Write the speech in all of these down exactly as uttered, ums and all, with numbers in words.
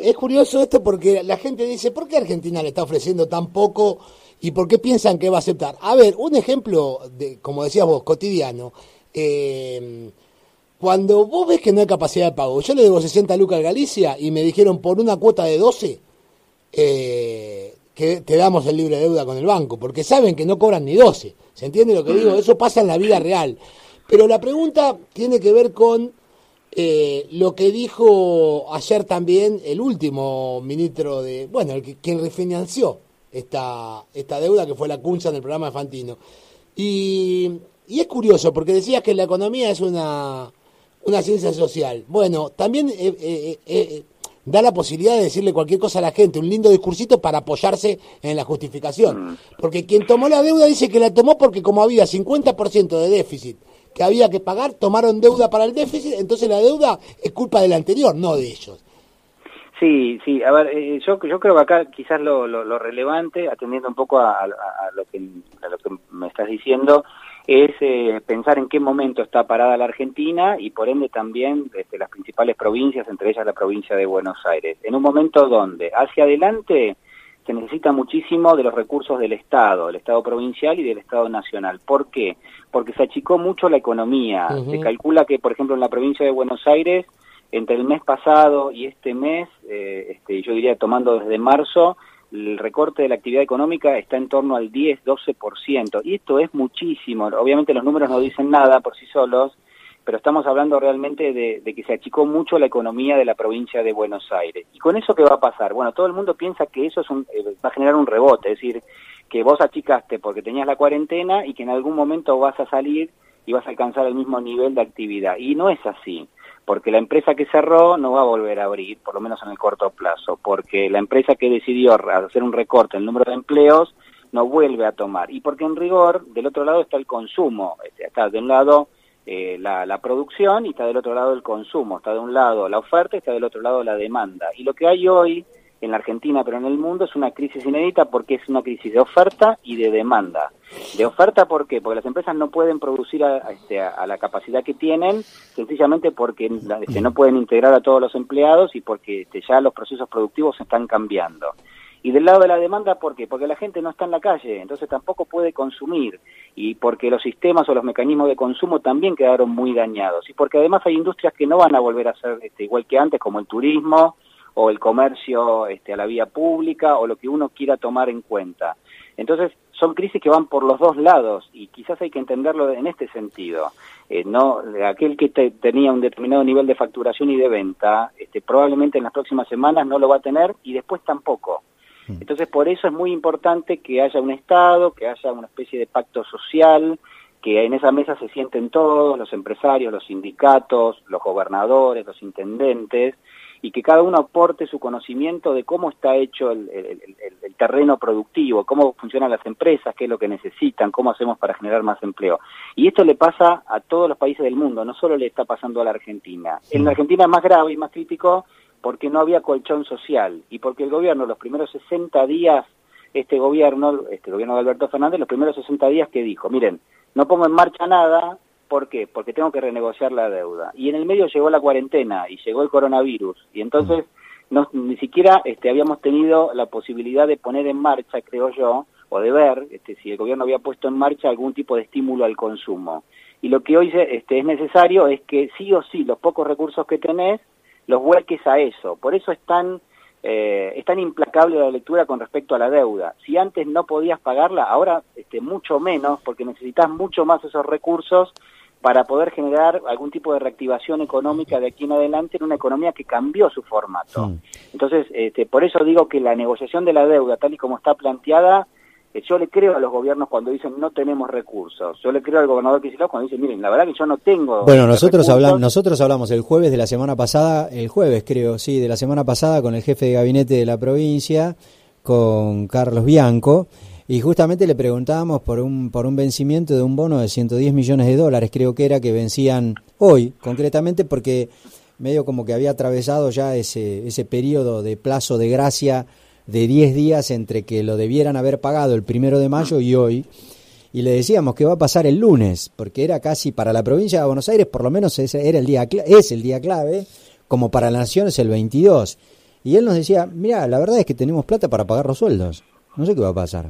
es curioso esto porque la gente dice, ¿por qué Argentina le está ofreciendo tan poco y por qué piensan que va a aceptar? A ver, un ejemplo, de, como decías vos, cotidiano. Eh, cuando vos ves que no hay capacidad de pago, yo le debo sesenta lucas a Galicia y me dijeron por una cuota de doce eh, que te damos el libre deuda con el banco, porque saben que no cobran ni doce. ¿Se entiende lo que digo? Eso pasa en la vida real. Pero la pregunta tiene que ver con eh, lo que dijo ayer también el último ministro de, bueno, el que, quien refinanció esta, esta deuda, que fue la Cunza en el programa de Fantino. Y, y es curioso, porque decías que la economía es una, una ciencia social. Bueno, también eh, eh, eh, da la posibilidad de decirle cualquier cosa a la gente, un lindo discursito para apoyarse en la justificación. Porque quien tomó la deuda dice que la tomó porque como había cincuenta por ciento de déficit que había que pagar, tomaron deuda para el déficit, entonces la deuda es culpa del anterior, no de ellos. Sí, sí, a ver, eh, yo yo creo que acá quizás lo, lo, lo relevante, atendiendo un poco a, a, a, lo que, a lo que me estás diciendo, es eh, pensar en qué momento está parada la Argentina y por ende también desde las principales provincias, entre ellas la provincia de Buenos Aires. En un momento donde hacia adelante se necesita muchísimo de los recursos del Estado, del Estado provincial y del Estado nacional. ¿Por qué? Porque se achicó mucho la economía. Uh-huh. Se calcula que, por ejemplo, en la provincia de Buenos Aires, entre el mes pasado y este mes, eh, este, yo diría tomando desde marzo, el recorte de la actividad económica está en torno al diez, doce por ciento. Y esto es muchísimo. Obviamente los números no dicen nada por sí solos, pero estamos hablando realmente de, de que se achicó mucho la economía de la provincia de Buenos Aires. ¿Y con eso qué va a pasar? Bueno, todo el mundo piensa que eso es un, eh, va a generar un rebote, es decir, que vos achicaste porque tenías la cuarentena y que en algún momento vas a salir y vas a alcanzar el mismo nivel de actividad. Y no es así, porque la empresa que cerró no va a volver a abrir, por lo menos en el corto plazo, porque la empresa que decidió hacer un recorte en el número de empleos no vuelve a tomar. Y porque en rigor, del otro lado está el consumo, está de un lado Eh, la, la producción y está del otro lado el consumo, está de un lado la oferta y está del otro lado la demanda. Y lo que hay hoy en la Argentina, pero en el mundo, es una crisis inédita porque es una crisis de oferta y de demanda. De oferta, ¿por qué? Porque las empresas no pueden producir a, a, este, a, a la capacidad que tienen, sencillamente porque este, no pueden integrar a todos los empleados y porque este, ya los procesos productivos se están cambiando. Y del lado de la demanda, ¿por qué? Porque la gente no está en la calle, entonces tampoco puede consumir, y porque los sistemas o los mecanismos de consumo también quedaron muy dañados, y porque además hay industrias que no van a volver a ser este, igual que antes, como el turismo o el comercio este, a la vía pública o lo que uno quiera tomar en cuenta. Entonces son crisis que van por los dos lados y quizás hay que entenderlo en este sentido. Eh, no aquel que te, tenía un determinado nivel de facturación y de venta, este, probablemente en las próximas semanas no lo va a tener y después tampoco. Entonces, por eso es muy importante que haya un Estado, que haya una especie de pacto social, que en esa mesa se sienten todos, los empresarios, los sindicatos, los gobernadores, los intendentes, y que cada uno aporte su conocimiento de cómo está hecho el, el, el, el terreno productivo, cómo funcionan las empresas, qué es lo que necesitan, cómo hacemos para generar más empleo. Y esto le pasa a todos los países del mundo, no solo le está pasando a la Argentina. En la Argentina es más grave y más crítico porque no había colchón social y porque el gobierno los primeros sesenta días, este gobierno, este gobierno de Alberto Fernández, los primeros sesenta días que dijo, miren, no pongo en marcha nada, ¿por qué? Porque tengo que renegociar la deuda. Y en el medio llegó la cuarentena y llegó el coronavirus y entonces no, ni siquiera este, habíamos tenido la posibilidad de poner en marcha, creo yo, o de ver este, si el gobierno había puesto en marcha algún tipo de estímulo al consumo. Y lo que hoy este, es necesario es que sí o sí los pocos recursos que tenés los vuelques a eso. Por eso es tan, eh, es tan implacable la lectura con respecto a la deuda. Si antes no podías pagarla, ahora este, mucho menos, porque necesitas mucho más esos recursos para poder generar algún tipo de reactivación económica de aquí en adelante en una economía que cambió su formato. Sí. Entonces, este, por eso digo que la negociación de la deuda, tal y como está planteada, yo le creo a los gobiernos cuando dicen no tenemos recursos. Yo le creo al gobernador Kicillof cuando dice, miren, la verdad que yo no tengo. Bueno, nosotros hablamos, nosotros hablamos el jueves de la semana pasada, el jueves creo, sí, de la semana pasada con el jefe de gabinete de la provincia, con Carlos Bianco, y justamente le preguntábamos por un por un vencimiento de un bono de ciento diez millones de dólares, creo que era, que vencían hoy, concretamente, porque medio como que había atravesado ya ese ese periodo de plazo de gracia de diez días entre que lo debieran haber pagado el primero de mayo y hoy, y le decíamos que va a pasar el lunes, porque era casi para la provincia de Buenos Aires, por lo menos ese era el día, es el día clave, como para la Nación es el veintidós, Y él nos decía, mira, la verdad es que tenemos plata para pagar los sueldos, no sé qué va a pasar.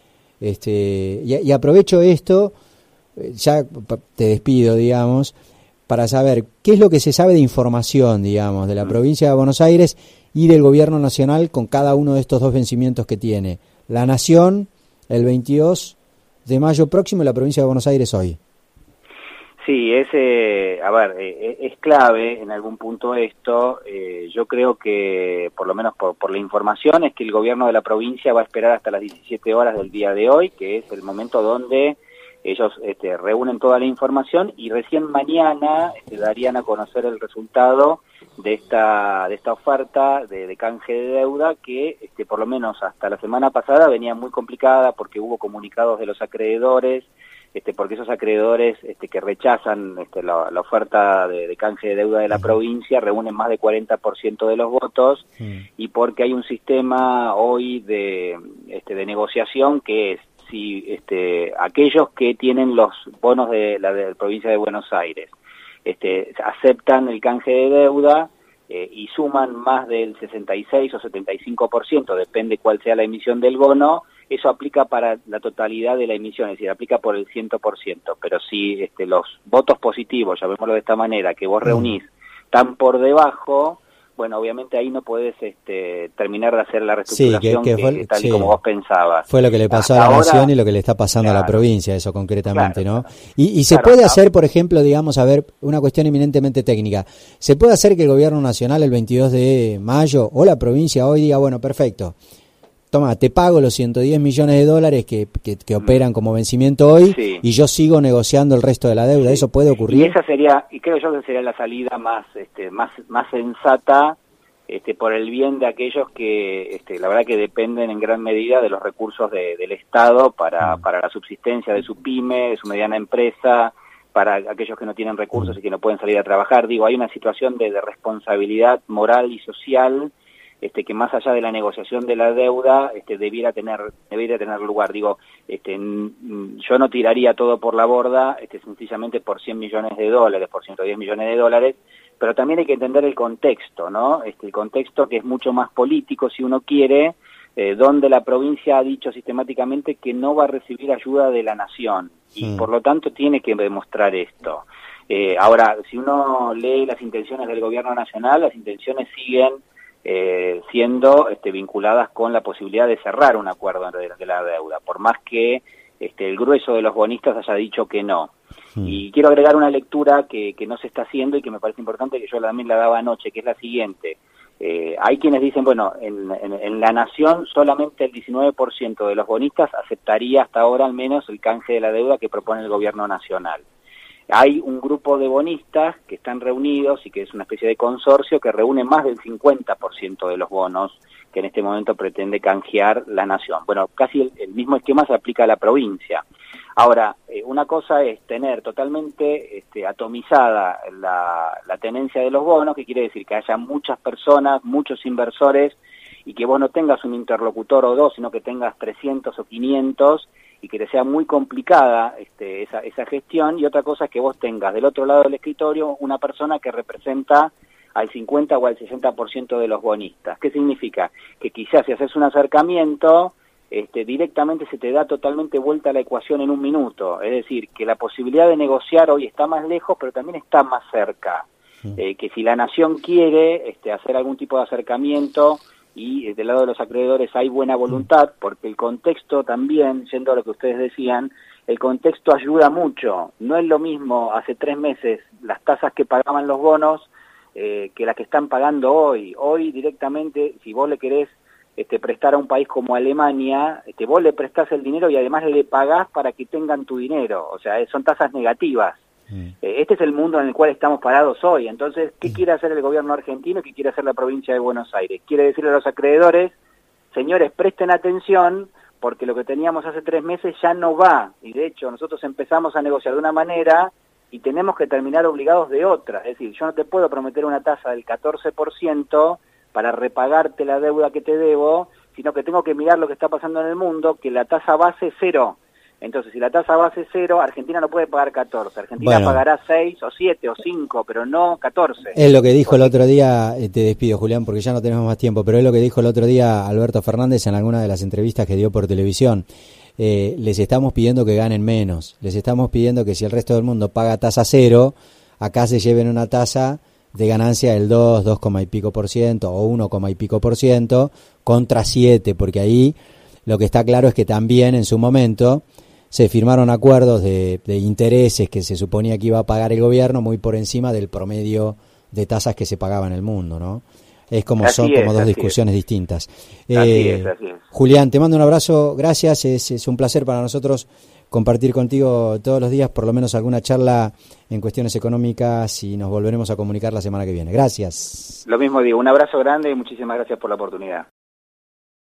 Este, y, y aprovecho esto, ya te despido, digamos, para saber qué es lo que se sabe de información, digamos, de la provincia de Buenos Aires y del gobierno nacional con cada uno de estos dos vencimientos que tiene. La Nación, el veintidós de mayo próximo, y la provincia de Buenos Aires hoy. Sí, es, eh, a ver, eh, es clave en algún punto esto. Eh, yo creo que, por lo menos por, por la información, es que el gobierno de la provincia va a esperar hasta las diecisiete horas del día de hoy, que es el momento donde ellos este, reúnen toda la información y recién mañana este, darían a conocer el resultado de esta de esta oferta de, de canje de deuda que, este, por lo menos hasta la semana pasada, venía muy complicada porque hubo comunicados de los acreedores. Este, porque esos acreedores este, que rechazan este, la, la oferta de, de canje de deuda de la provincia reúnen más del cuarenta por ciento de los votos, sí. Y porque hay un sistema hoy de, este, de negociación que es si este, aquellos que tienen los bonos de la, de la provincia de Buenos Aires este, aceptan el canje de deuda eh, y suman más del sesenta y seis o setenta y cinco por ciento, depende cuál sea la emisión del bono, eso aplica para la totalidad de la emisión, es decir, aplica por el cien por ciento, pero si este, los votos positivos, llamémoslo de esta manera, que vos reunís, están por debajo, bueno, obviamente ahí no podés este, terminar de hacer la reestructuración sí, que, que fue, que, tal sí. y como vos pensabas. Fue lo que le pasó Hasta a la ahora, Nación y lo que le está pasando claro, a la provincia, eso concretamente, claro, ¿no? Y, y se claro, puede claro. hacer, por ejemplo, digamos, a ver, una cuestión eminentemente técnica, ¿se puede hacer que el gobierno nacional el veintidós de mayo o la provincia hoy diga, bueno, perfecto, toma, te pago los ciento diez millones de dólares que, que, que operan como vencimiento hoy, sí, y yo sigo negociando el resto de la deuda? Sí. ¿Eso puede ocurrir? Y esa sería, y creo yo que sería la salida más este, más más sensata este, por el bien de aquellos que este, la verdad que dependen en gran medida de los recursos de, del Estado para, mm. para la subsistencia de su pyme, de su mediana empresa, para aquellos que no tienen recursos mm. y que no pueden salir a trabajar. Digo, hay una situación de, de responsabilidad moral y social Este, que más allá de la negociación de la deuda este, debiera tener debiera tener lugar. Digo, este, n- yo no tiraría todo por la borda, este, sencillamente por cien millones de dólares, por ciento diez millones de dólares, pero también hay que entender el contexto, ¿no? Este, el contexto que es mucho más político, si uno quiere, eh, donde la provincia ha dicho sistemáticamente que no va a recibir ayuda de la nación, y sí. por lo tanto tiene que demostrar esto. Eh, ahora, si uno lee las intenciones del gobierno nacional, las intenciones siguen Eh, siendo este, vinculadas con la posibilidad de cerrar un acuerdo de, de la deuda, por más que este, el grueso de los bonistas haya dicho que no. Sí. Y quiero agregar una lectura que, que no se está haciendo y que me parece importante, que yo también la daba anoche, que es la siguiente. Eh, hay quienes dicen, bueno, en, en, en la Nación solamente el diecinueve por ciento de los bonistas aceptaría hasta ahora al menos el canje de la deuda que propone el gobierno nacional. Hay un grupo de bonistas que están reunidos y que es una especie de consorcio que reúne más del cincuenta por ciento de los bonos que en este momento pretende canjear la Nación. Bueno, casi el, el mismo esquema se aplica a la provincia. Ahora, eh, una cosa es tener totalmente este, atomizada la, la tenencia de los bonos, que quiere decir que haya muchas personas, muchos inversores, y que vos no tengas un interlocutor o dos, sino que tengas trescientos o quinientos, y que te sea muy complicada este, esa, esa gestión. Y otra cosa es que vos tengas del otro lado del escritorio una persona que representa al cincuenta o al sesenta por ciento de los bonistas. ¿Qué significa? Que quizás si haces un acercamiento, este, directamente se te da totalmente vuelta la ecuación en un minuto. Es decir, que la posibilidad de negociar hoy está más lejos, pero también está más cerca. Sí. Eh, que si la Nación quiere este, hacer algún tipo de acercamiento, y del lado de los acreedores hay buena voluntad, porque el contexto también, yendo a lo que ustedes decían, el contexto ayuda mucho. No es lo mismo hace tres meses las tasas que pagaban los bonos eh, que las que están pagando hoy. Hoy directamente, si vos le querés este, prestar a un país como Alemania, este, vos le prestás el dinero y además le pagás para que tengan tu dinero. O sea, son tasas negativas. Este es el mundo en el cual estamos parados hoy. Entonces, ¿qué quiere hacer el gobierno argentino? ¿Qué quiere hacer la provincia de Buenos Aires? Quiere decirle a los acreedores, señores, presten atención, porque lo que teníamos hace tres meses ya no va. Y de hecho, nosotros empezamos a negociar de una manera y tenemos que terminar obligados de otra. Es decir, yo no te puedo prometer una tasa del catorce por ciento para repagarte la deuda que te debo, sino que tengo que mirar lo que está pasando en el mundo, que la tasa base es cero. Entonces, si la tasa base es cero, Argentina no puede pagar catorce. Argentina bueno, pagará seis o siete o cinco, pero no catorce. Es lo que dijo el otro día, te despido Julián porque ya no tenemos más tiempo, pero es lo que dijo el otro día Alberto Fernández en alguna de las entrevistas que dio por televisión. Eh, les estamos pidiendo que ganen menos, les estamos pidiendo que si el resto del mundo paga tasa cero, acá se lleven una tasa de ganancia del dos, dos coma y pico por ciento o uno coma y pico por ciento contra siete, porque ahí lo que está claro es que también en su momento se firmaron acuerdos de, de intereses que se suponía que iba a pagar el gobierno muy por encima del promedio de tasas que se pagaba en el mundo, ¿no? Es como así son es, como dos discusiones es. distintas. Así Eh, es, así es. Julián, te mando un abrazo, gracias, es, es un placer para nosotros compartir contigo todos los días, por lo menos alguna charla en cuestiones económicas y nos volveremos a comunicar la semana que viene. Gracias. Lo mismo digo, un abrazo grande y muchísimas gracias por la oportunidad.